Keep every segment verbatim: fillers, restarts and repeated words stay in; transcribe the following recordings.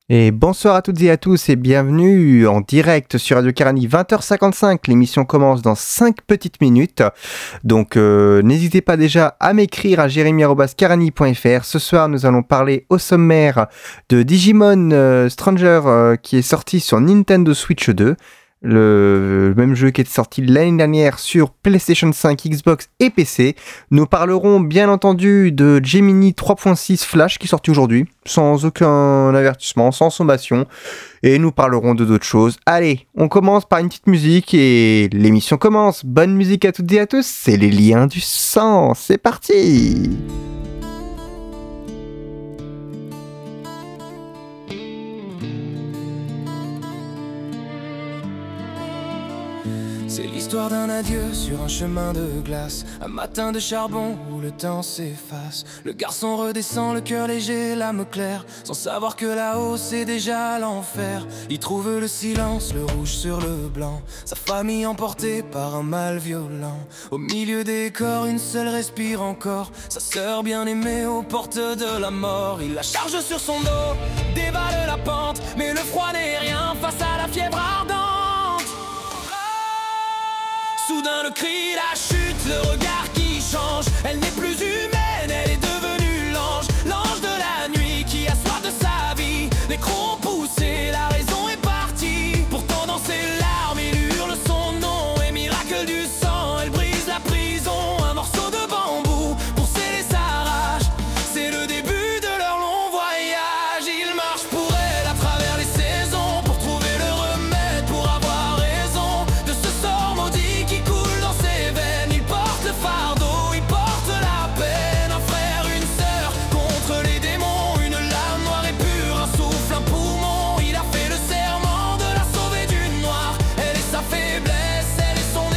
Et bonsoir à toutes et à tous et bienvenue en direct sur Radio Karani, vingt heures cinquante-cinq. L'émission commence dans cinq petites minutes. Donc euh, n'hésitez pas déjà à m'écrire à jeremy arobase karani point f r. Ce soir, nous allons parler au sommaire de Digimon euh, Stranger euh, qui est sorti sur Nintendo Switch deux. Le, le même jeu qui est sorti l'année dernière sur PlayStation cinq, Xbox et P C. Nous parlerons bien entendu de Gemini trois point six Flash qui est sorti aujourd'hui, sans aucun avertissement, sans sommation. Et nous parlerons de d'autres choses. Allez, on commence par une petite musique et l'émission commence. Bonne musique à toutes et à tous, c'est les liens du sang, c'est parti! C'est l'histoire d'un adieu sur un chemin de glace, un matin de charbon où le temps s'efface. Le garçon redescend, le cœur léger, l'âme claire, sans savoir que là-haut c'est déjà l'enfer. Il trouve le silence, le rouge sur le blanc, sa famille emportée par un mal violent. Au milieu des corps, une seule respire encore, sa sœur bien-aimée aux portes de la mort. Il la charge sur son dos, dévale la pente, mais le froid n'est rien face à la fièvre ardente. Soudain le cri, la chute, le regard qui change. Elle n'est plus humaine, elle est devenue l'ange. L'ange de la nuit qui a soif de sa vie. Les crocs ont poussé, la raison est partie. Pourtant dans ses larmes il hurle son nom. Et miracle du sang, elle brise la prison. Un morceau de bambou pour sceller sa rage. C'est le début de leur long voyage. Ils marchent pour elle à travers les saisons, pour trouver le remède, pour avoir raison de ce sort maudit qui coule dans ses veines. Il porte le fardeau, il porte la peine. Un frère, une sœur, contre les démons. Une lame noire et pure, un souffle, un poumon. Il a fait le serment de la sauver du noir. Elle est sa faiblesse, elle est son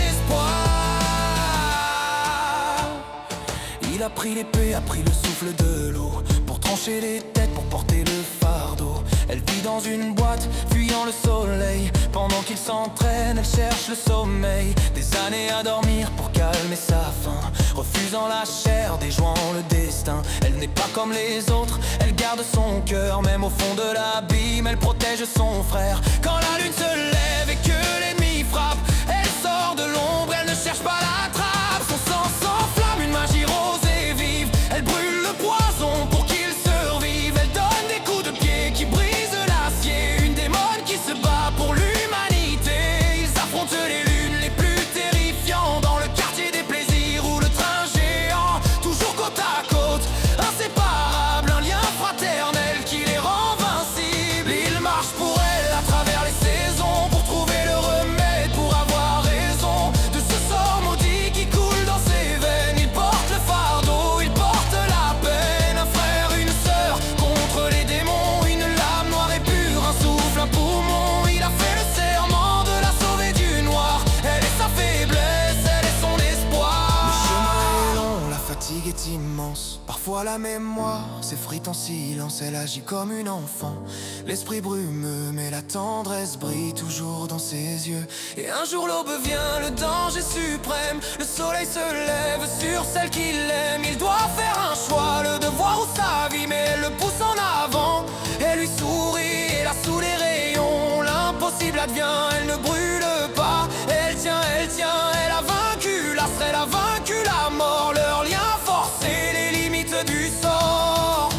espoir. Il a pris l'épée, a pris le souffle de l'eau, pour trancher les têtes, pour porter le fardeau. Elle vit dans une boîte, fuyant le soleil. Pendant qu'il s'entraîne, elle cherche le sommeil. Des années à dormir pour calmer sa faim, refusant la chair, déjouant le destin. Elle n'est pas comme les autres, elle garde son cœur. Même au fond de l'abîme, elle protège son frère. Quand la lune se lève et que l'ennemi frappe, elle sort de l'ombre, elle ne cherche pas la trappe. Son sang s'enflamme, une magie rose et vive. Elle brûle le poison pour qu'il survive. Elle donne des coups de pied qui brisent l'acier. Une démone qui se bat pour l'humanité. Ils affrontent les lunes les plus terrifiants, dans le quartier des plaisirs ou le train géant. Toujours côte à côte, inséparables, un lien fraternel qui les rend invincibles. Ils marchent pour elle à travers les saisons, pour trouver le remède, pour avoir raison de ce sort maudit qui coule dans ses veines. Il porte le fardeau, il porte la peine. Un frère, une sœur, contre les démons. Une lame noire et pure, un souffle, un poumon. Il a fait le serment de la sauver du noir. Elle est sa faiblesse, elle est son espoir. Le chemin est long, la fatigue est immense. Parfois la mémoire s'effrite en silence. Elle agit comme une enfant, l'esprit brumeux, mais la tendresse brille toujours dans ses yeux. Et un jour l'aube vient, le danger suprême. Le soleil se lève sur celle qu'il aime. Il doit faire un choix, le devoir ou sa vie. Mais elle le pousse en avant, elle lui sourit. Et là sous les rayons, l'impossible advient. Elle ne brûle pas, elle tient, elle tient. Elle a vaincu l'astre, elle a vaincu la mort. Leur lien forcé, les limites du sort.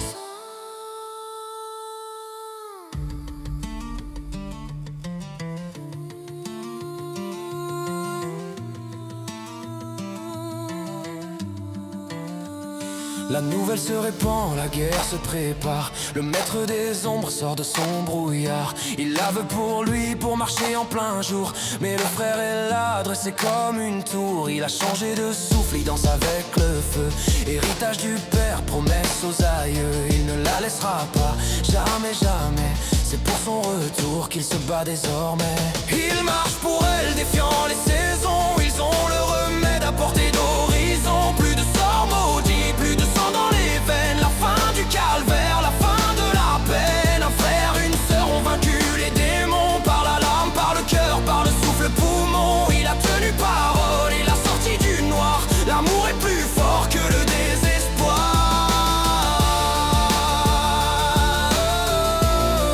La nouvelle se répand, la guerre se prépare. Le maître des ombres sort de son brouillard. Il la veut pour lui, pour marcher en plein jour. Mais le frère est là, dressé comme une tour. Il a changé de souffle, il danse avec le feu. Héritage du père, promesse aux aïeux. Il ne la laissera pas, jamais, jamais. C'est pour son retour qu'il se bat désormais. Il marche pour elle, défiant les saisons. Ils ont le remède à portée d'horizon. Plus de sorts maudits, plus de sang dans les veines. La fin du calvaire, la fin de la peine. Un frère, une sœur ont vaincu les démons. Par la lame, par le cœur, par le souffle poumon. Il a tenu parole, il a sorti du noir. L'amour est plus fort que le désespoir.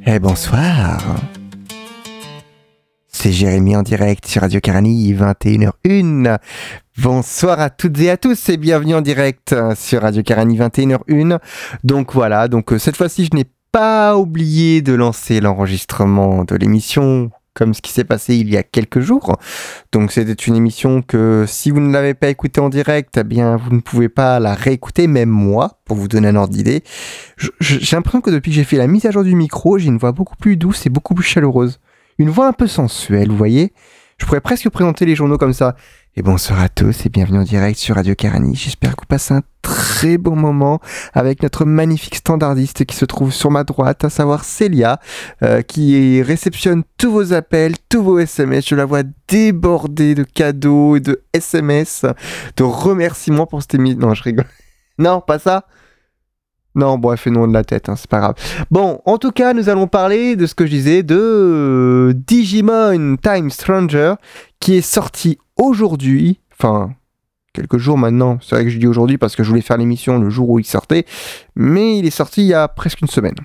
Eh bonsoir. C'est Jérémy en direct sur Radio Carani, vingt et une heures une. Bonsoir à toutes et à tous et bienvenue en direct sur Radio Carani, vingt et une heures une. Donc voilà, donc euh, cette fois-ci je n'ai pas oublié de lancer l'enregistrement de l'émission comme ce qui s'est passé il y a quelques jours. Donc c'était une émission que si vous ne l'avez pas écoutée en direct, eh bien vous ne pouvez pas la réécouter, même moi, pour vous donner un ordre d'idée. Je, je, j'ai l'impression que depuis que j'ai fait la mise à jour du micro, j'ai une voix beaucoup plus douce et beaucoup plus chaleureuse. Une voix un peu sensuelle, vous voyez. Je pourrais presque présenter les journaux comme ça. Et bonsoir à tous et bienvenue en direct sur Radio Carani. J'espère que vous passez un très bon moment avec notre magnifique standardiste qui se trouve sur ma droite, à savoir Célia, euh, qui réceptionne tous vos appels, tous vos S M S. Je la vois déborder de cadeaux et de S M S, de remerciements pour cette émission. Non, je rigole. Non, pas ça. Non, bon, elle fait non de la tête, hein, c'est pas grave. Bon, en tout cas, nous allons parler de ce que je disais, de euh, Digimon Time Stranger, qui est sorti aujourd'hui, enfin, quelques jours maintenant. C'est vrai que je dis aujourd'hui parce que je voulais faire l'émission le jour où il sortait, mais il est sorti il y a presque une semaine.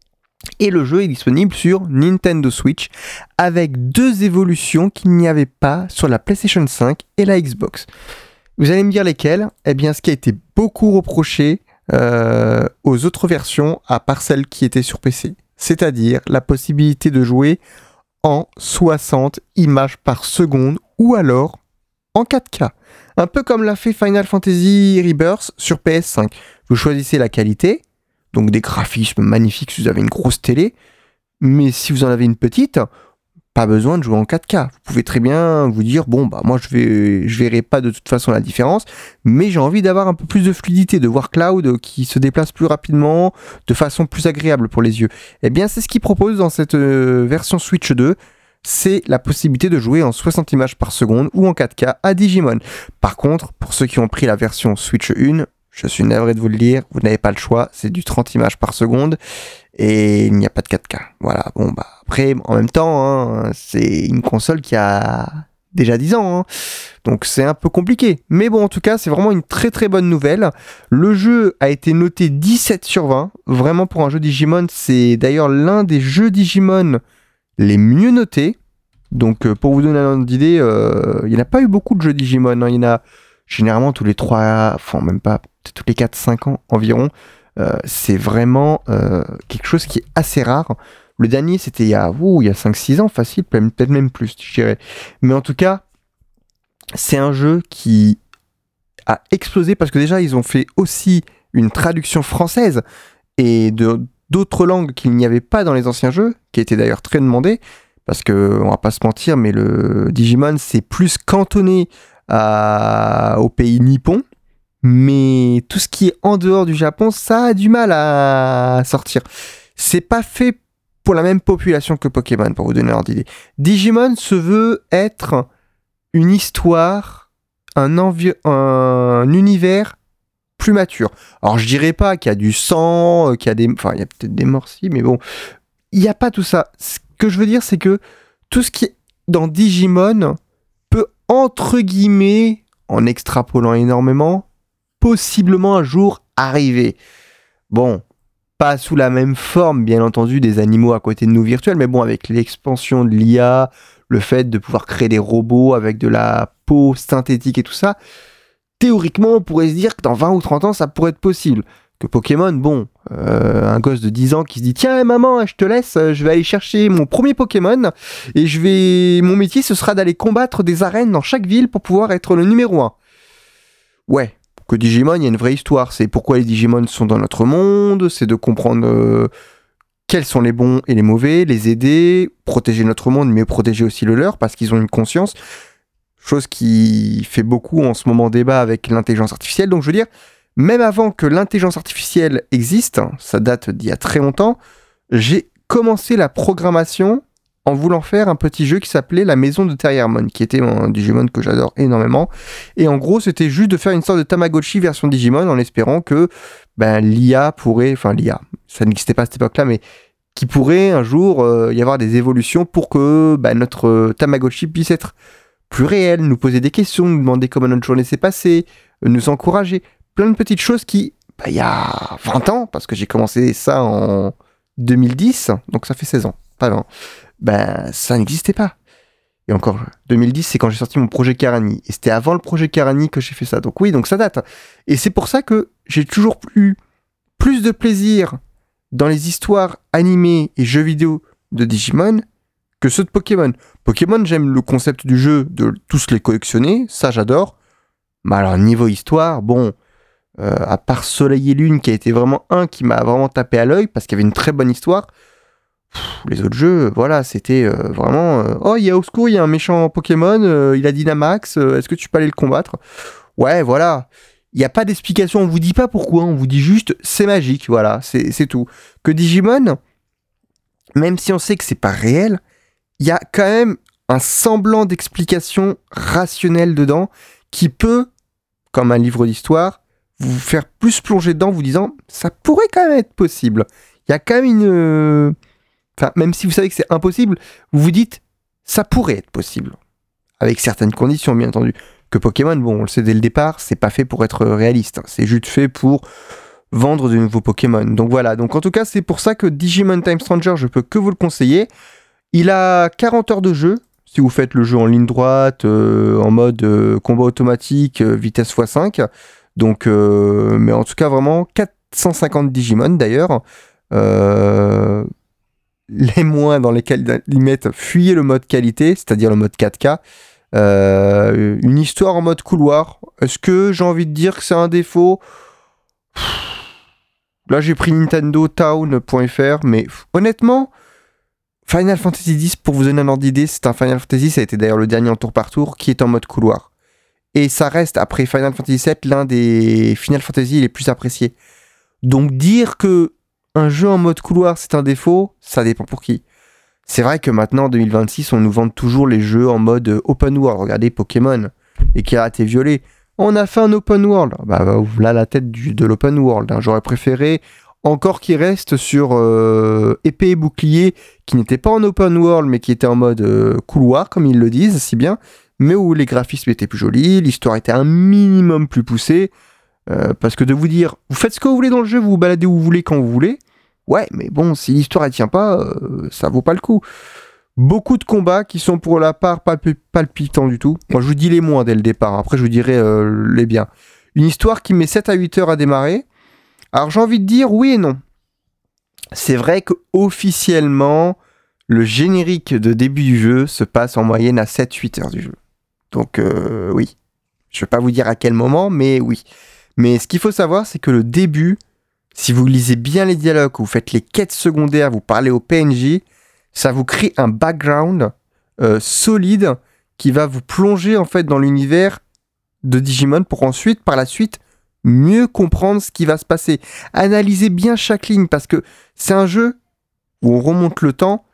Et le jeu est disponible sur Nintendo Switch, avec deux évolutions qu'il n'y avait pas sur la PlayStation cinq et la Xbox. Vous allez me dire lesquelles ? Eh bien, ce qui a été beaucoup reproché Euh, aux autres versions à part celle qui était sur P C, c'est-à-dire la possibilité de jouer en soixante images par seconde ou alors en quatre K, un peu comme l'a fait Final Fantasy Rebirth sur P S cinq. Vous choisissez la qualité, donc des graphismes magnifiques si vous avez une grosse télé, mais si vous en avez une petite, pas besoin de jouer en quatre K. Vous pouvez très bien vous dire, bon, bah moi je vais, je verrai pas de toute façon la différence, mais j'ai envie d'avoir un peu plus de fluidité, de voir Cloud qui se déplace plus rapidement, de façon plus agréable pour les yeux. Eh bien, c'est ce qu'il propose dans cette euh, version Switch deux, c'est la possibilité de jouer en soixante images par seconde ou en quatre K à Digimon. Par contre, pour ceux qui ont pris la version Switch un, je suis navré de vous le dire, vous n'avez pas le choix, c'est du trente images par seconde et il n'y a pas de quatre K. Voilà, bon bah après, en même temps, hein, c'est une console qui a déjà dix ans, hein, donc c'est un peu compliqué. Mais bon, en tout cas, c'est vraiment une très très bonne nouvelle. Le jeu a été noté dix-sept sur vingt, vraiment pour un jeu Digimon, c'est d'ailleurs l'un des jeux Digimon les mieux notés. Donc euh, pour vous donner un ordre d'idée, euh, il n'y en a pas eu beaucoup de jeux Digimon, hein. Il y en a généralement tous les trois, enfin même pas, peut-être tous les quatre cinq ans environ. Euh, c'est vraiment euh, quelque chose qui est assez rare. Le dernier, c'était il y a, ouh, il y a cinq six ans, facile, peut-être même plus, je dirais. Mais en tout cas, c'est un jeu qui a explosé parce que déjà, ils ont fait aussi une traduction française et de, d'autres langues qu'il n'y avait pas dans les anciens jeux, qui étaient d'ailleurs très demandées, parce que, on va pas se mentir, mais le Digimon, c'est plus cantonné à, au pays nippon. Mais tout ce qui est en dehors du Japon, ça a du mal à sortir. C'est pas fait pour la même population que Pokémon, pour vous donner l'ordre d'idée. Digimon se veut être une histoire, un, envi- un univers plus mature. Alors je dirais pas qu'il y a du sang, qu'il y a des... Enfin, il y a peut-être des morts si, mais bon, il n'y a pas tout ça. Ce que je veux dire, c'est que tout ce qui est dans Digimon peut, entre guillemets, en extrapolant énormément, possiblement un jour arriver. Bon, pas sous la même forme, bien entendu, des animaux à côté de nous virtuels, mais bon, avec l'expansion de l'I A, le fait de pouvoir créer des robots avec de la peau synthétique et tout ça, théoriquement, on pourrait se dire que dans vingt ou trente ans, ça pourrait être possible. Que Pokémon, bon, euh, un gosse de dix ans qui se dit « Tiens, maman, je te laisse, je vais aller chercher mon premier Pokémon, et je vais... mon métier, ce sera d'aller combattre des arènes dans chaque ville pour pouvoir être le numéro un. » Ouais. Que Digimon, il y a une vraie histoire. C'est pourquoi les Digimon sont dans notre monde, c'est de comprendre euh, quels sont les bons et les mauvais, les aider, protéger notre monde, mais protéger aussi le leur, parce qu'ils ont une conscience. Chose qui fait beaucoup en ce moment débat avec l'intelligence artificielle. Donc je veux dire, même avant que l'intelligence artificielle existe, ça date d'il y a très longtemps, j'ai commencé la programmation en voulant faire un petit jeu qui s'appelait La Maison de Terriermon, qui était un Digimon que j'adore énormément. Et en gros, c'était juste de faire une sorte de Tamagotchi version Digimon en espérant que ben, l'I A pourrait... Enfin, l'I A, ça n'existait pas à cette époque-là, mais qui pourrait un jour euh, y avoir des évolutions pour que ben, notre euh, Tamagotchi puisse être plus réel, nous poser des questions, nous demander comment notre journée s'est passée, euh, nous encourager. Plein de petites choses qui, ben, il y a vingt ans, parce que j'ai commencé ça en deux mille dix, donc ça fait seize ans, pas vingt, ben ça n'existait pas. Et encore, deux mille dix, c'est quand j'ai sorti mon projet Karani. Et c'était avant le projet Karani que j'ai fait ça. Donc oui, donc ça date. Et c'est pour ça que j'ai toujours eu plus de plaisir dans les histoires animées et jeux vidéo de Digimon que ceux de Pokémon. Pokémon, j'aime le concept du jeu de tous les collectionner. Ça, j'adore. Mais alors, niveau histoire, bon, euh, à part Soleil et Lune, qui a été vraiment un qui m'a vraiment tapé à l'œil parce qu'il y avait une très bonne histoire. Les autres jeux, voilà, c'était euh, vraiment... Euh, oh, il y a au secours, il y a un méchant Pokémon, euh, il a Dynamax, euh, est-ce que tu peux aller le combattre ? Ouais, voilà. Il n'y a pas d'explication, on vous dit pas pourquoi, on vous dit juste, c'est magique, voilà, c'est, c'est tout. Que Digimon, même si on sait que c'est pas réel, il y a quand même un semblant d'explication rationnelle dedans qui peut, comme un livre d'histoire, vous faire plus plonger dedans, vous disant, ça pourrait quand même être possible. Il y a quand même une... Euh, Enfin, même si vous savez que c'est impossible, vous vous dites, ça pourrait être possible. Avec certaines conditions, bien entendu. Que Pokémon, bon, on le sait dès le départ, c'est pas fait pour être réaliste. C'est juste fait pour vendre de nouveaux Pokémon. Donc voilà. Donc en tout cas, c'est pour ça que Digimon Time Stranger, je peux que vous le conseiller. Il a quarante heures de jeu. Si vous faites le jeu en ligne droite, euh, en mode euh, combat automatique, euh, vitesse fois cinq. Donc, euh, mais en tout cas, vraiment, quatre cent cinquante Digimon d'ailleurs. Euh... Les moins dans lesquels ils mettent fuyez le mode qualité, c'est-à-dire le mode quatre K. Euh, une histoire en mode couloir. Est-ce que j'ai envie de dire que c'est un défaut ? Là, j'ai pris Nintendo Town point F R, mais honnêtement, Final Fantasy dix, pour vous donner un ordre d'idée, c'est un Final Fantasy, ça a été d'ailleurs le dernier en tour par tour, qui est en mode couloir. Et ça reste, après Final Fantasy sept, l'un des Final Fantasy les plus appréciés. Donc dire que un jeu en mode couloir, c'est un défaut, ça dépend pour qui. C'est vrai que maintenant, en deux mille vingt-six, on nous vend toujours les jeux en mode open world. Regardez Pokémon, et qui a été violé. On a fait un open world. Bah, voilà la tête du, de l'open world. Hein. J'aurais préféré encore qu'il reste sur euh, épée et bouclier, qui n'était pas en open world, mais qui était en mode euh, couloir, comme ils le disent, si bien, mais où les graphismes étaient plus jolis, l'histoire était un minimum plus poussée. Euh, parce que de vous dire, vous faites ce que vous voulez dans le jeu, vous vous baladez où vous voulez, quand vous voulez, ouais, mais bon, si l'histoire elle tient pas, euh, ça vaut pas le coup. Beaucoup de combats qui sont pour la part pas palpitants du tout. Moi, je vous dis les moins dès le départ, après je vous dirai euh, les biens. Une histoire qui met sept à huit heures à démarrer. Alors j'ai envie de dire oui et non. C'est vrai qu'officiellement, le générique de début du jeu se passe en moyenne à sept à huit heures du jeu. Donc euh, oui, je vais pas vous dire à quel moment, mais oui. Mais ce qu'il faut savoir, c'est que le début, si vous lisez bien les dialogues, vous faites les quêtes secondaires, vous parlez au P N J, ça vous crée un background euh, solide qui va vous plonger en fait dans l'univers de Digimon pour ensuite, par la suite, mieux comprendre ce qui va se passer. Analysez bien chaque ligne parce que c'est un jeu où on remonte le temps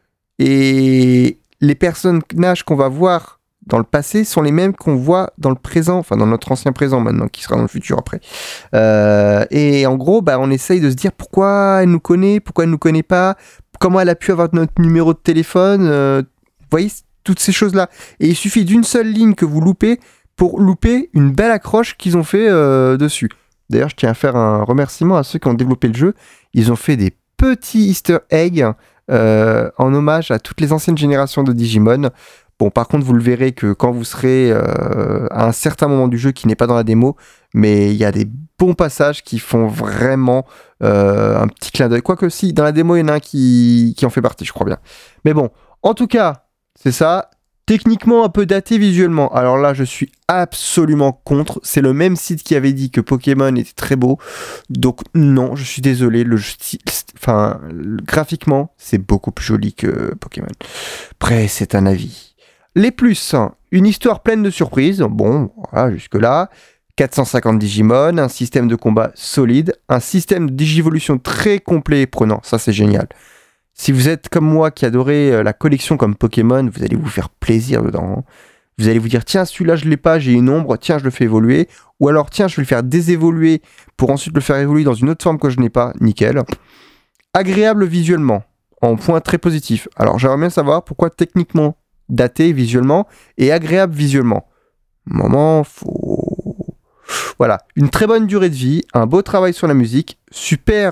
et les personnages qu'on va voir dans le passé sont les mêmes qu'on voit dans le présent, enfin dans notre ancien présent maintenant, qui sera dans le futur après. Euh, et en gros, bah, on essaye de se dire pourquoi elle nous connaît, pourquoi elle nous connaît pas, comment elle a pu avoir notre numéro de téléphone, euh, vous voyez, toutes ces choses-là. Et il suffit d'une seule ligne que vous loupez pour louper une belle accroche qu'ils ont fait euh, dessus. D'ailleurs, je tiens à faire un remerciement à ceux qui ont développé le jeu. Ils ont fait des petits easter eggs euh, en hommage à toutes les anciennes générations de Digimon. Bon, par contre, vous le verrez que quand vous serez euh, à un certain moment du jeu qui n'est pas dans la démo, mais il y a des bons passages qui font vraiment euh, un petit clin d'œil. Quoique si, dans la démo, il y en a un qui, qui en fait partie, je crois bien. Mais bon, en tout cas, c'est ça. Techniquement, un peu daté visuellement. Alors là, je suis absolument contre. C'est le même site qui avait dit que Pokémon était très beau. Donc non, je suis désolé. Le style, enfin, graphiquement, c'est beaucoup plus joli que Pokémon. Après, c'est un avis. Les plus, une histoire pleine de surprises, bon, voilà, jusque-là, quatre cent cinquante Digimon, un système de combat solide, un système de digivolution très complet et prenant, ça c'est génial. Si vous êtes comme moi qui adorez la collection comme Pokémon, vous allez vous faire plaisir dedans. Vous allez vous dire, tiens, celui-là je l'ai pas, j'ai une ombre, tiens, je le fais évoluer. Ou alors, tiens, je vais le faire désévoluer pour ensuite le faire évoluer dans une autre forme que je n'ai pas, nickel. Agréable visuellement, en point très positif. Alors, j'aimerais bien savoir pourquoi techniquement daté visuellement et agréable visuellement. Moment, faut... Voilà, une très bonne durée de vie, un beau travail sur la musique, superbe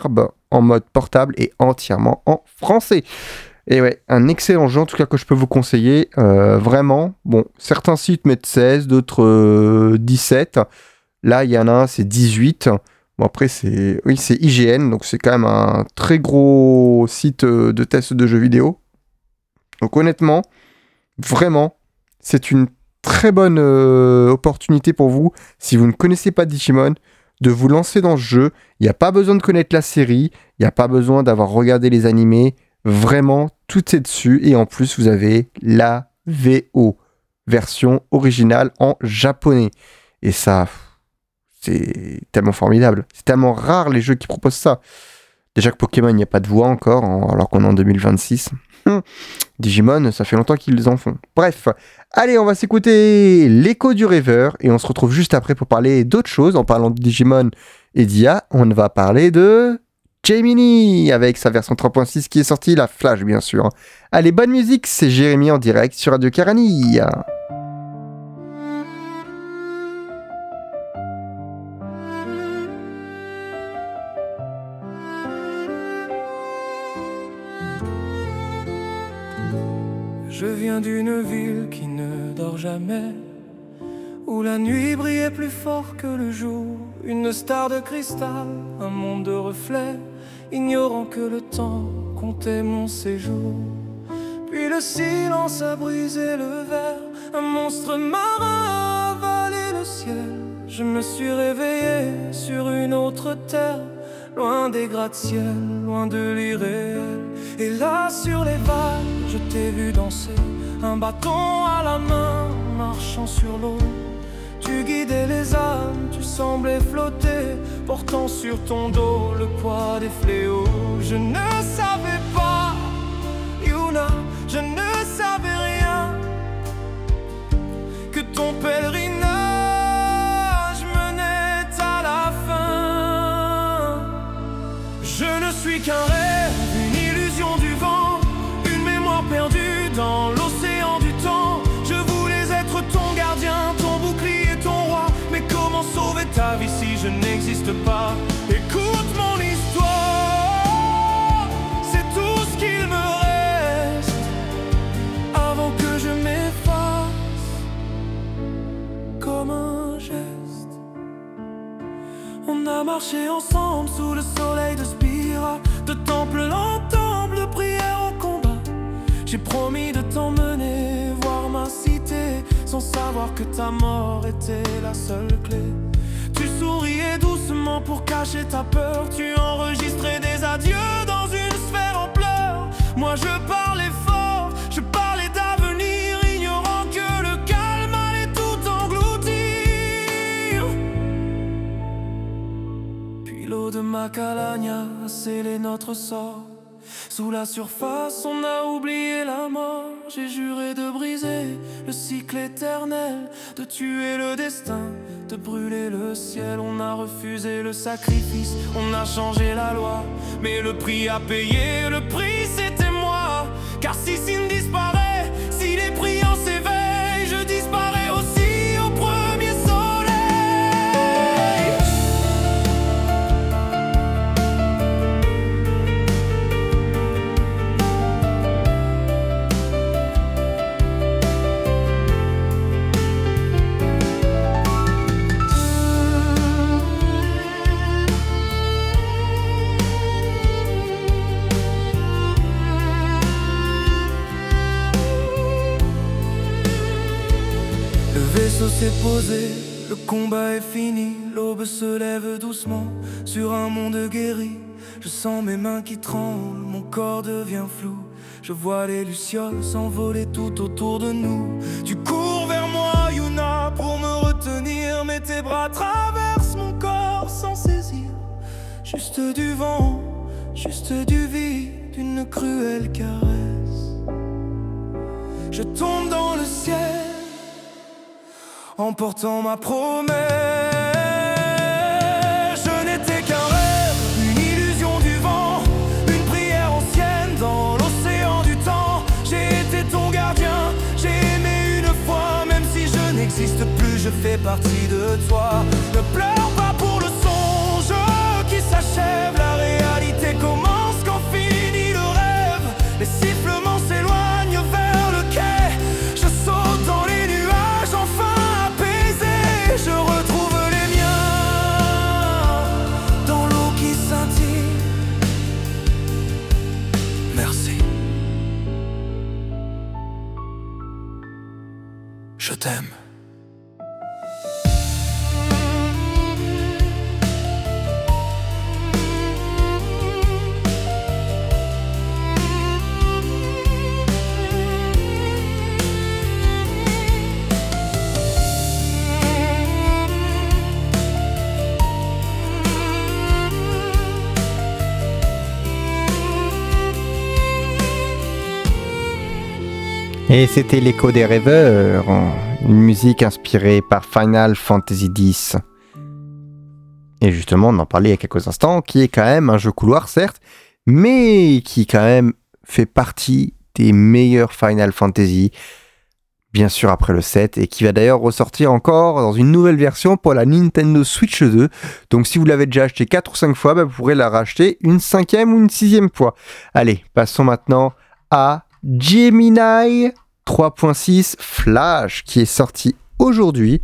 en mode portable et entièrement en français. Et ouais, un excellent jeu en tout cas que je peux vous conseiller, euh, vraiment. Bon, certains sites mettent seize, d'autres euh, dix-sept. Là, il y en a un, c'est dix-huit. Bon, après, c'est, oui, c'est I G N, donc c'est quand même un très gros site de test de jeux vidéo. Donc honnêtement, vraiment, c'est une très bonne euh, opportunité pour vous, si vous ne connaissez pas Digimon, de vous lancer dans ce jeu. Il n'y a pas besoin de connaître la série, il n'y a pas besoin d'avoir regardé les animés. Vraiment, tout est dessus. Et en plus, vous avez la V O, version originale en japonais. Et ça, c'est tellement formidable. C'est tellement rare les jeux qui proposent ça. Déjà que Pokémon, il n'y a pas de voix encore, alors qu'on est en deux mille vingt-six. Digimon, ça fait longtemps qu'ils les en font. Bref, allez, on va s'écouter l'écho du rêveur. Et on se retrouve juste après pour parler d'autres choses. En parlant de Digimon et d'I A, on va parler de Gemini, avec sa version trois point six qui est sortie, la Flash bien sûr. Allez, bonne musique, c'est Jérémy en direct sur Radio Karani. Je viens d'une ville qui ne dort jamais, où la nuit brillait plus fort que le jour. Une star de cristal, un monde de reflets, ignorant que le temps comptait mon séjour. Puis le silence a brisé le verre, un monstre marin a avalé le ciel. Je me suis réveillé sur une autre terre, loin des gratte-ciel, loin de l'irréel. Et là sur les vagues, je t'ai vu danser, un bâton à la main, marchant sur l'eau. Tu guidais les âmes, tu semblais flotter, portant sur ton dos le poids des fléaux. Je ne savais pas, Yuna, je ne savais rien, que ton pèlerinage menait à la fin. Je ne suis qu'un rêve, une illusion du vent, une mémoire perdue dans l'océan du temps. Je voulais être ton gardien, ton bouclier, ton roi. Mais comment sauver ta vie si je n'existe pas? Écoute mon histoire, c'est tout ce qu'il me reste avant que je m'efface comme un geste. On a marché ensemble sous le soleil de Spira, de temple en temple, de prière au combat. J'ai promis de t'emmener voir ma cité, sans savoir que ta mort était la seule clé. Tu souriais doucement pour cacher ta peur, tu enregistrais des adieux dans une sphère en pleurs. Moi je parlais fort, je parlais d'avenir, ignorant que le calme allait tout engloutir. Puis l'eau de Macalagna a scellé notre sort. Sous la surface, on a oublié la mort. J'ai juré de briser le cycle éternel, de tuer le destin, de brûler le ciel. On a refusé le sacrifice, on a changé la loi. Mais le prix à payer, le prix c'était moi. Car si Sin disparaît, si les priants s'éveillent, je disparais aussi au premier soleil. Le vaisseau s'est posé, le combat est fini. L'aube se lève doucement sur un monde guéri. Je sens mes mains qui tremblent, mon corps devient flou. Je vois les lucioles s'envoler tout autour de nous. Tu cours vers moi, Yuna, pour me retenir. Mais tes bras traversent mon corps sans saisir. Juste du vent, juste du vide, une cruelle caresse. Je tombe dans le ciel, emportant ma promesse. Je n'étais qu'un rêve, une illusion du vent, une prière ancienne dans l'océan du temps. J'ai été ton gardien, j'ai aimé une fois. Même si je n'existe plus, je fais partie de toi. Ne pleure pas pour le songe qui s'achève, la réalité Et c'était l'écho des rêveurs, une musique inspirée par Final Fantasy X. Et justement, on en parlait il y a quelques instants, qui est quand même un jeu couloir, certes, mais qui quand même fait partie des meilleurs Final Fantasy, bien sûr après le sept, et qui va d'ailleurs ressortir encore dans une nouvelle version pour la Nintendo Switch deux. Donc si vous l'avez déjà acheté quatre ou cinq fois, bah, vous pourrez la racheter une cinquième ou une sixième fois. Allez, passons maintenant à Gemini trois point six Flash, qui est sorti aujourd'hui,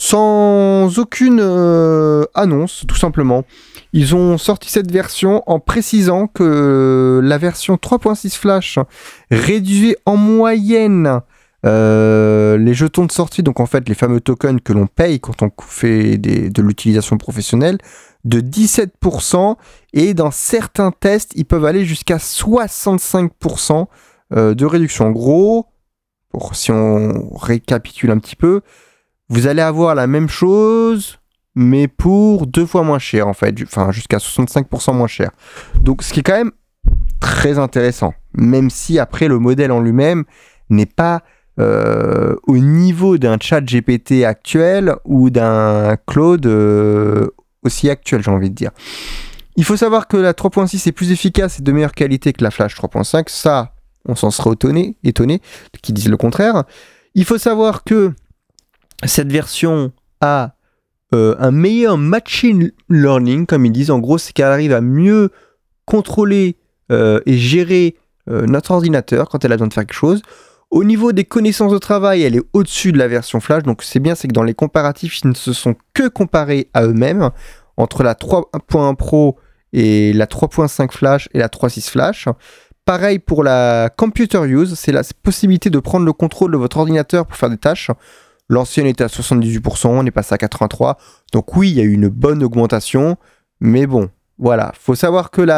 sans aucune euh, annonce, tout simplement. Ils ont sorti cette version en précisant que la version trois point six Flash réduisait en moyenne euh, les jetons de sortie, donc en fait les fameux tokens que l'on paye quand on fait des, de l'utilisation professionnelle, de dix-sept pour cent, et dans certains tests, ils peuvent aller jusqu'à soixante-cinq pour cent euh, de réduction. En gros, pour, si on récapitule un petit peu, vous allez avoir la même chose, mais pour deux fois moins cher, en fait, enfin jusqu'à soixante-cinq pour cent moins cher. Donc ce qui est quand même très intéressant, même si après le modèle en lui-même n'est pas euh, au niveau d'un chat G P T actuel ou d'un Claude euh, aussi actuel, j'ai envie de dire. Il faut savoir que la trois point six est plus efficace et de meilleure qualité que la Flash trois point cinq, ça, on s'en serait étonné, étonné, qu'ils disent le contraire. Il faut savoir que cette version a euh, un meilleur machine learning, comme ils disent. En gros, c'est qu'elle arrive à mieux contrôler euh, et gérer euh, notre ordinateur quand elle a besoin de faire quelque chose. Au niveau des connaissances de travail, elle est au-dessus de la version Flash. Donc c'est bien, c'est que dans les comparatifs, ils ne se sont que comparés à eux-mêmes, entre la trois point un Pro et la trois point cinq Flash et la trois point six Flash. Pareil pour la Computer Use, c'est la possibilité de prendre le contrôle de votre ordinateur pour faire des tâches. L'ancienne était à soixante-dix-huit pour cent, on est passé à quatre-vingt-trois pour cent. Donc oui, il y a eu une bonne augmentation, mais bon, voilà. Il faut savoir que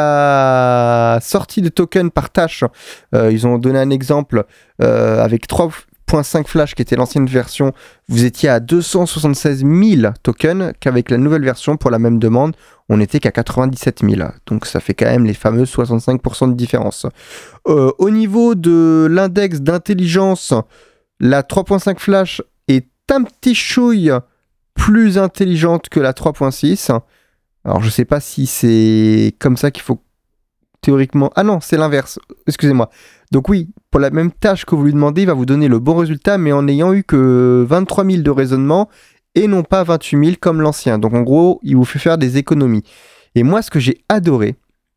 la sortie de tokens par tâche, euh, ils ont donné un exemple euh, avec trois point cinq Flash qui était l'ancienne version, vous étiez à deux cent soixante-seize mille tokens, qu'avec la nouvelle version pour la même demande, on n'était qu'à quatre-vingt-dix-sept mille. Donc ça fait quand même les fameux soixante-cinq pour cent de différence. Euh, au niveau de l'index d'intelligence, la trois point cinq Flash est un petit chouille plus intelligente que la trois point six. Alors je sais pas si c'est comme ça qu'il faut théoriquement... Ah non, c'est l'inverse, excusez-moi. Donc oui, pour la même tâche que vous lui demandez, il va vous donner le bon résultat, mais en n'ayant eu que vingt-trois mille de raisonnement et non pas vingt-huit mille comme l'ancien. Donc en gros, il vous fait faire des économies. Et moi, ce que j'ai adoré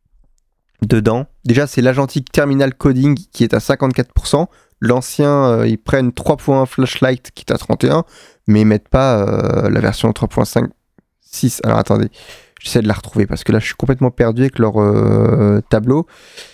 dedans, déjà c'est l'agentique Terminal Coding qui est à cinquante-quatre pour cent. L'ancien, euh, ils prennent trois point un Flashlight qui est à trente et un, mais ils mettent pas euh, la version trois point cinq six. Alors attendez, j'essaie de la retrouver parce que là je suis complètement perdu avec leur euh, tableau.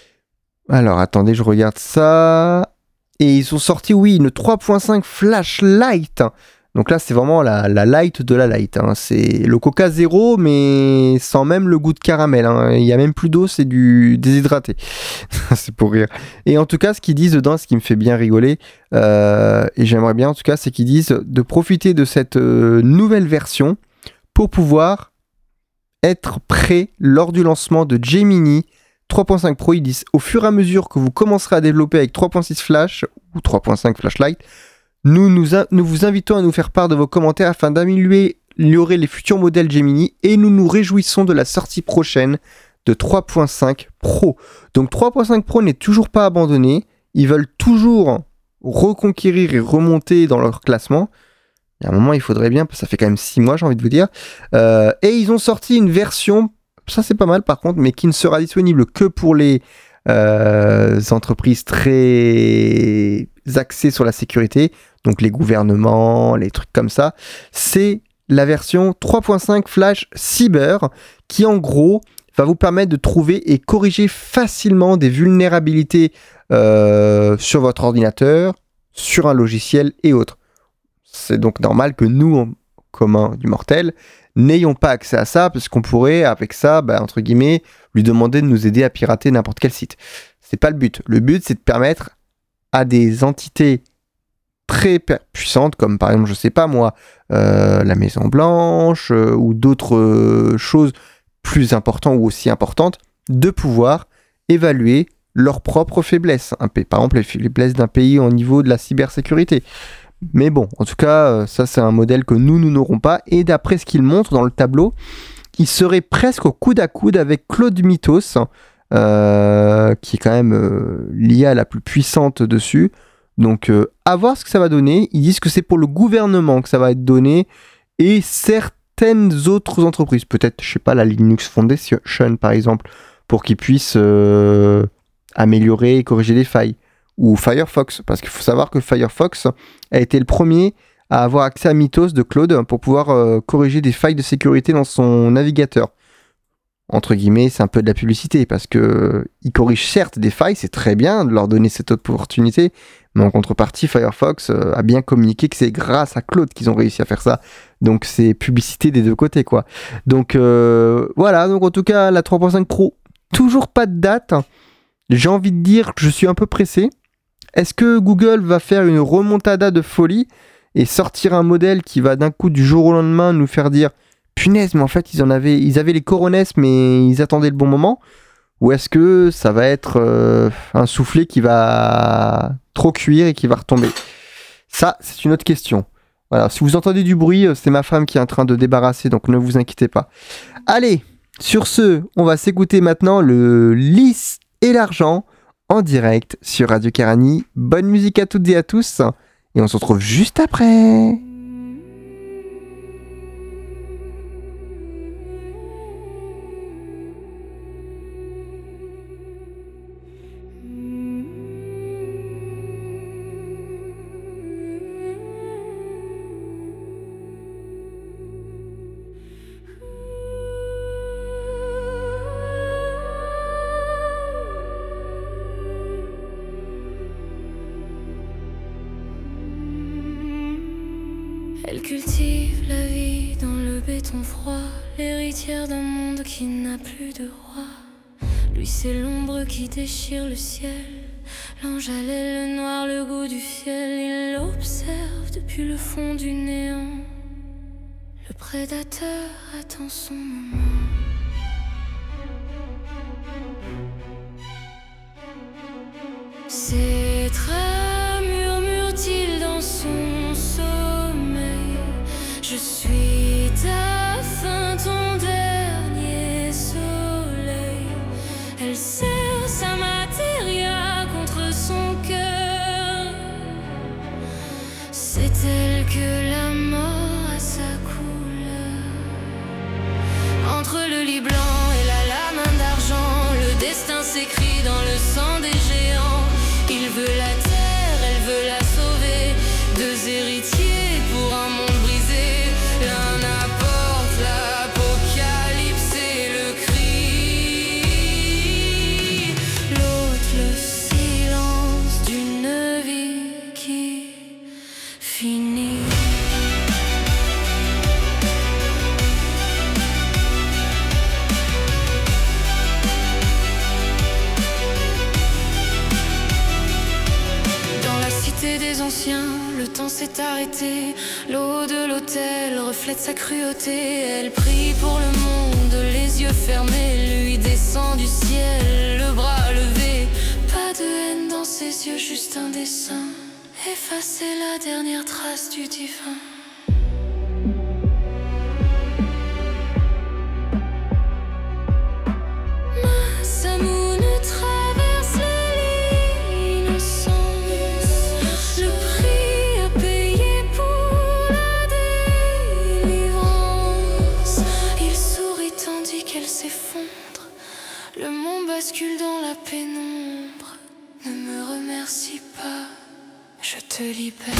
Alors attendez, je regarde ça. Et ils ont sorti, oui, une trois point cinq Flashlight. Donc là, c'est vraiment la, la light de la light. Hein. C'est le Coca zéro, mais sans même le goût de caramel. Hein. Il n'y a même plus d'eau, c'est du déshydraté. C'est pour rire. Et en tout cas, ce qu'ils disent dedans, ce qui me fait bien rigoler, euh, et j'aimerais bien en tout cas, c'est qu'ils disent de profiter de cette euh, nouvelle version pour pouvoir être prêt lors du lancement de Gemini trois point cinq Pro. Ils disent au fur et à mesure que vous commencerez à développer avec trois point six Flash ou trois point cinq Flashlight, Nous, nous, a, nous vous invitons à nous faire part de vos commentaires afin d'améliorer les futurs modèles Gemini et nous nous réjouissons de la sortie prochaine de trois point cinq Pro. Donc trois point cinq Pro n'est toujours pas abandonné. Ils veulent toujours reconquérir et remonter dans leur classement. Il y a un moment, il faudrait bien, ça fait quand même six mois, j'ai envie de vous dire. Euh, et ils ont sorti une version, ça c'est pas mal par contre, mais qui ne sera disponible que pour les euh, entreprises très axées sur la sécurité. Donc les gouvernements, les trucs comme ça, c'est la version trois point cinq Flash Cyber qui en gros va vous permettre de trouver et corriger facilement des vulnérabilités euh, sur votre ordinateur, sur un logiciel et autres. C'est donc normal que nous, en commun du mortel, n'ayons pas accès à ça parce qu'on pourrait avec ça, bah, entre guillemets, lui demander de nous aider à pirater n'importe quel site. C'est pas le but. Le but, c'est de permettre à des entités très puissantes, comme par exemple, je sais pas moi, euh, la Maison Blanche euh, ou d'autres euh, choses plus importantes ou aussi importantes, de pouvoir évaluer leurs propres faiblesses. Un pays, par exemple, les faiblesses d'un pays au niveau de la cybersécurité. Mais bon, en tout cas, ça c'est un modèle que nous, nous n'aurons pas. Et d'après ce qu'il montre dans le tableau, il serait presque au coude à coude avec Claude Mythos, euh, qui est quand même euh, l'I A la plus puissante dessus. Donc, euh, à voir ce que ça va donner. Ils disent que c'est pour le gouvernement que ça va être donné et certaines autres entreprises. Peut-être, je sais pas, la Linux Foundation, par exemple, pour qu'ils puissent euh, améliorer et corriger des failles. Ou Firefox, parce qu'il faut savoir que Firefox a été le premier à avoir accès à Mythos de Claude pour pouvoir euh, corriger des failles de sécurité dans son navigateur. Entre guillemets, c'est un peu de la publicité, parce que il corrige certes des failles, c'est très bien de leur donner cette opportunité, mais en contrepartie, Firefox euh, a bien communiqué que c'est grâce à Claude qu'ils ont réussi à faire ça. Donc c'est publicité des deux côtés, quoi. Donc euh, voilà, donc en tout cas, la trois point cinq Pro, toujours pas de date. J'ai envie de dire que je suis un peu pressé. Est-ce que Google va faire une remontada de folie et sortir un modèle qui va d'un coup du jour au lendemain nous faire dire punaise, mais en fait ils en avaient, ils avaient les coronesses mais ils attendaient le bon moment? Ou est-ce que ça va être euh, un soufflet qui va trop cuire et qui va retomber? Ça, c'est une autre question. Voilà, si vous entendez du bruit, c'est ma femme qui est en train de débarrasser, donc ne vous inquiétez pas. Allez, sur ce, on va s'écouter maintenant le lys et l'argent en direct sur Radio Karani. Bonne musique à toutes et à tous, et on se retrouve juste après. Elle cultive la vie dans le béton froid, l'héritière d'un monde qui n'a plus de roi. Lui c'est l'ombre qui déchire le ciel, l'ange à l'aile, le noir, le goût du fiel. Il l'observe depuis le fond du néant, le prédateur attend son moment. Ses traits murmurent-ils dans son sommeil? Je suis ta fin, ton dernier soleil. Elle serre sa matéria contre son cœur. C'est elle que la mort a sa couleur. Entre le lit blanc et la lame d'argent, le destin s'écrit dans le sang des géants. Il veut la terre, elle veut la sauver. Deux héritiers pour un monde brisé. L'un apporte l'apocalypse et le cri, l'autre le silence d'une vie qui finit. Des anciens, le temps s'est arrêté. L'eau de l'autel reflète sa cruauté. Elle prie pour le monde, les yeux fermés. Lui descend du ciel, le bras levé. Pas de haine dans ses yeux, juste un dessin. Effacer la dernière trace du divin. Bascule dans la pénombre. Ne me remercie pas, je te libère.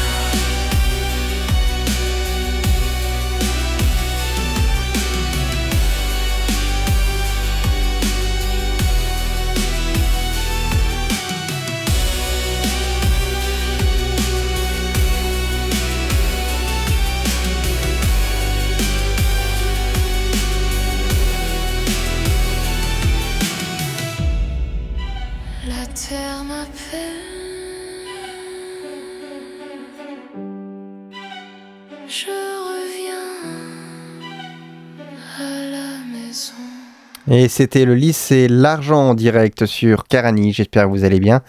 La terre m'appelle, je reviens à la maison. Et c'était le lycée L'Argent en direct sur Karani, j'espère que vous allez bien.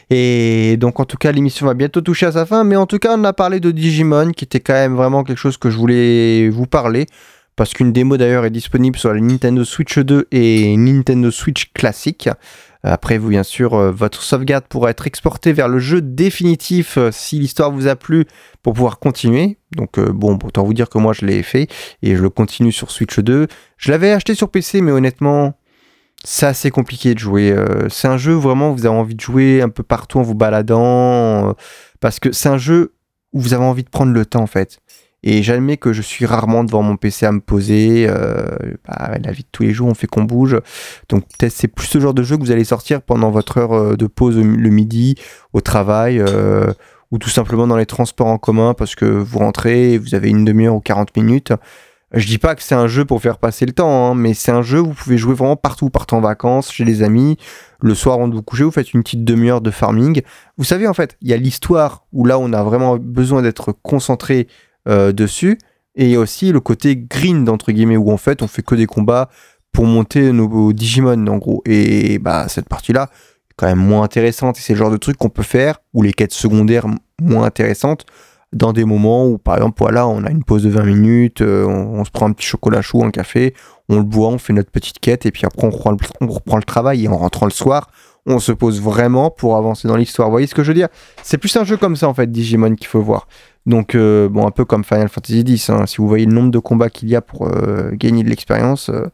Et donc en tout cas l'émission va bientôt toucher à sa fin, mais en tout cas on a parlé de Digimon qui était quand même vraiment quelque chose que je voulais vous parler, parce qu'une démo d'ailleurs est disponible sur la Nintendo Switch deux et Nintendo Switch classique. Après vous bien sûr euh, votre sauvegarde pourra être exportée vers le jeu définitif euh, si l'histoire vous a plu pour pouvoir continuer. Donc euh, bon, autant vous dire que moi je l'ai fait et je le continue sur Switch deux. Je l'avais acheté sur P C mais honnêtement c'est assez compliqué de jouer. Euh, c'est un jeu où vraiment vous avez envie de jouer un peu partout en vous baladant euh, parce que c'est un jeu où vous avez envie de prendre le temps en fait. Et j'admets que je suis rarement devant mon P C à me poser. Euh, bah, la vie de tous les jours, on fait qu'on bouge. Donc peut-être c'est plus ce genre de jeu que vous allez sortir pendant votre heure de pause le midi, au travail, euh, ou tout simplement dans les transports en commun parce que vous rentrez, vous avez une demi-heure ou quarante minutes. Je dis pas que c'est un jeu pour faire passer le temps, hein, mais c'est un jeu où vous pouvez jouer vraiment partout. Vous partez en vacances, chez les amis. Le soir, avant de vous coucher, vous faites une petite demi-heure de farming. Vous savez, en fait, il y a l'histoire où là, on a vraiment besoin d'être concentré Euh, dessus, et il y a aussi le côté grind entre guillemets où en fait on fait que des combats pour monter nos Digimon en gros, et bah cette partie là est quand même moins intéressante et c'est le genre de truc qu'on peut faire, ou les quêtes secondaires m- moins intéressantes dans des moments où par exemple voilà on a une pause de vingt minutes, euh, on, on se prend un petit chocolat chaud, un café, on le boit, on fait notre petite quête et puis après on reprend le, on reprend le travail, et en rentrant le soir on se pose vraiment pour avancer dans l'histoire. Vous voyez ce que je veux dire? C'est plus un jeu comme ça en fait, Digimon, qu'il faut voir. Donc, euh, bon, un peu comme Final Fantasy dix, hein. Si vous voyez le nombre de combats qu'il y a pour euh, gagner de l'expérience, euh,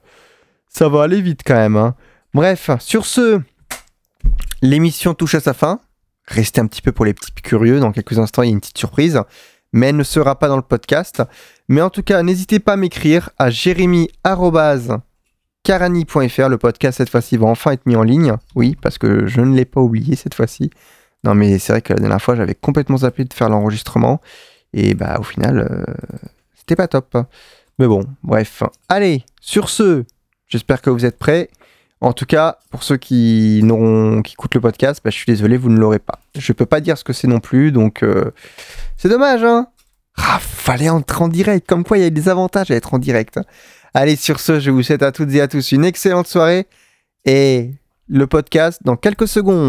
ça va aller vite quand même, hein. Bref, sur ce, l'émission touche à sa fin. Restez un petit peu pour les petits curieux. Dans quelques instants, il y a une petite surprise, mais elle ne sera pas dans le podcast. Mais en tout cas, n'hésitez pas à m'écrire à jérémy arobase karani point f r. Le podcast, cette fois-ci, va enfin être mis en ligne. Oui, parce que je ne l'ai pas oublié cette fois-ci. Non mais c'est vrai que la dernière fois j'avais complètement zappé de faire l'enregistrement et bah au final euh, c'était pas top. Mais bon, bref. Allez, sur ce, j'espère que vous êtes prêts. En tout cas, pour ceux qui n'auront qui écoutent le podcast, bah, je suis désolé, vous ne l'aurez pas. Je peux pas dire ce que c'est non plus, donc euh, c'est dommage, hein. Ah, fallait entrer en direct, comme quoi il y a des avantages à être en direct. Allez, sur ce, je vous souhaite à toutes et à tous une excellente soirée et le podcast dans quelques secondes.